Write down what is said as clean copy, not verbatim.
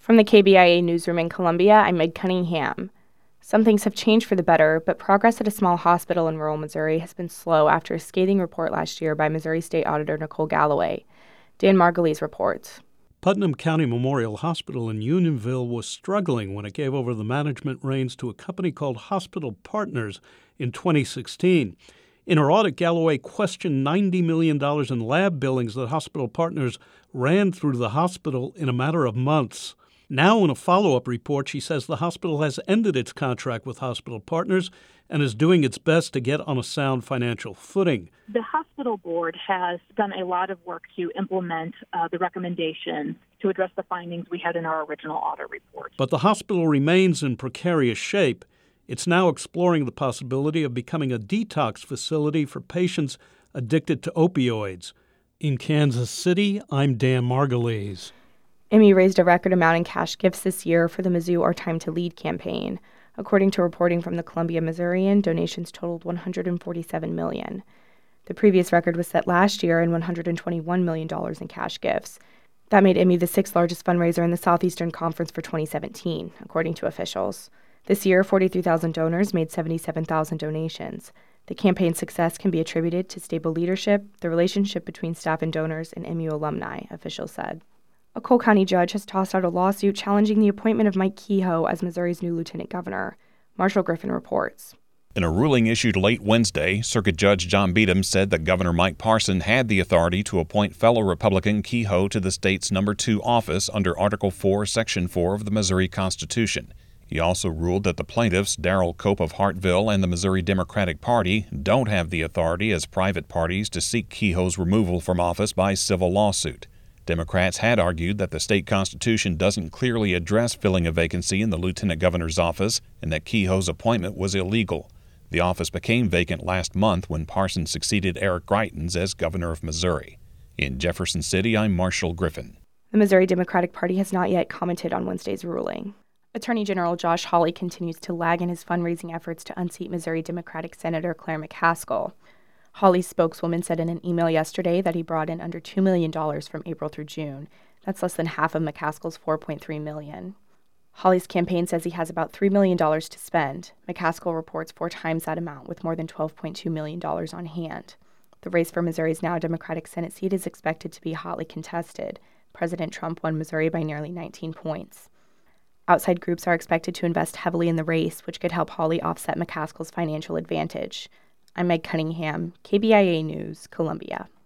From the KBIA newsroom in Columbia, I'm Meg Cunningham. Some things have changed for the better, but progress at a small hospital in rural Missouri has been slow after a scathing report last year by Missouri State Auditor Nicole Galloway. Dan Margulies reports. Putnam County Memorial Hospital in Unionville was struggling when it gave over the management reins to a company called Hospital Partners in 2016. In her audit, Galloway questioned $90 million in lab billings that Hospital Partners ran through the hospital in a matter of months. Now, in a follow-up report, she says the hospital has ended its contract with Hospital Partners and is doing its best to get on a sound financial footing. The hospital board has done a lot of work to implement the recommendations to address the findings we had in our original audit report. But the hospital remains in precarious shape. It's now exploring the possibility of becoming a detox facility for patients addicted to opioids. In Kansas City, I'm Dan Margulies. Emmy raised a record amount in cash gifts this year for the Mizzou Our Time to Lead campaign. According to reporting from the Columbia Missourian, donations totaled $147 million. The previous record was set last year in $121 million in cash gifts. That made Emmy the sixth largest fundraiser in the Southeastern Conference for 2017, according to officials. This year, 43,000 donors made 77,000 donations. The campaign's success can be attributed to stable leadership, the relationship between staff and donors, and MU alumni, officials said. A Cole County judge has tossed out a lawsuit challenging the appointment of Mike Kehoe as Missouri's new lieutenant governor. Marshall Griffin reports. In a ruling issued late Wednesday, Circuit Judge John Beadham said that Governor Mike Parson had the authority to appoint fellow Republican Kehoe to the state's number 2 office under Article 4, Section 4 of the Missouri Constitution. He also ruled that the plaintiffs, Darrell Cope of Hartville and the Missouri Democratic Party, don't have the authority as private parties to seek Kehoe's removal from office by civil lawsuit. Democrats had argued that the state constitution doesn't clearly address filling a vacancy in the lieutenant governor's office and that Kehoe's appointment was illegal. The office became vacant last month when Parson succeeded Eric Greitens as governor of Missouri. In Jefferson City, I'm Marshall Griffin. The Missouri Democratic Party has not yet commented on Wednesday's ruling. Attorney General Josh Hawley continues to lag in his fundraising efforts to unseat Missouri Democratic Senator Claire McCaskill. Hawley's spokeswoman said in an email yesterday that he brought in under $2 million from April through June. That's less than half of McCaskill's $4.3 million. Hawley's campaign says he has about $3 million to spend. McCaskill reports 4 times that amount, with more than $12.2 million on hand. The race for Missouri's now Democratic Senate seat is expected to be hotly contested. President Trump won Missouri by nearly 19 points. Outside groups are expected to invest heavily in the race, which could help Hawley offset McCaskill's financial advantage. I'm Meg Cunningham, KBIA News, Columbia.